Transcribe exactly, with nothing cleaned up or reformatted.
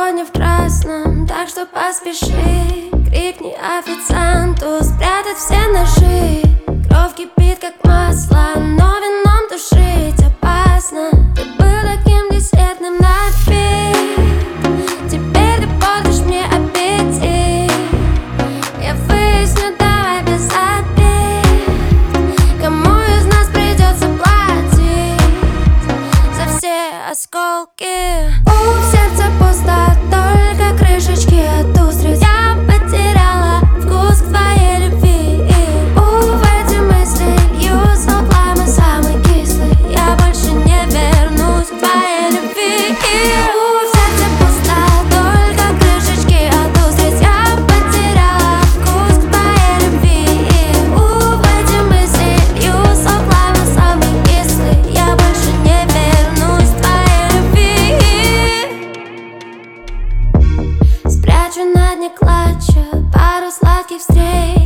сегодня в красном, так что поспеши. Крикни официанту спрятать все ножи. Кровь кипит как масло, но вином тушить опасно. Ты был таким десертным напит, теперь ты портишь мне аппетит. Я выясню, давай без обид, кому из нас придется платить за все осколки. У сердца пусто, только крышечки от устриц. Я потеряла вкус к твоей любви. У в эти мысли льются пламя самый кислый. Я больше не вернусь к твоей любви. У сердца пусто, только крышечки от устриц. Я потеряла вкус к твоей любви. У в эти мысли льются пламя самый кислый. Я больше не вернусь к твоей любви. Спрячу на дне клатча пару сладких встреч.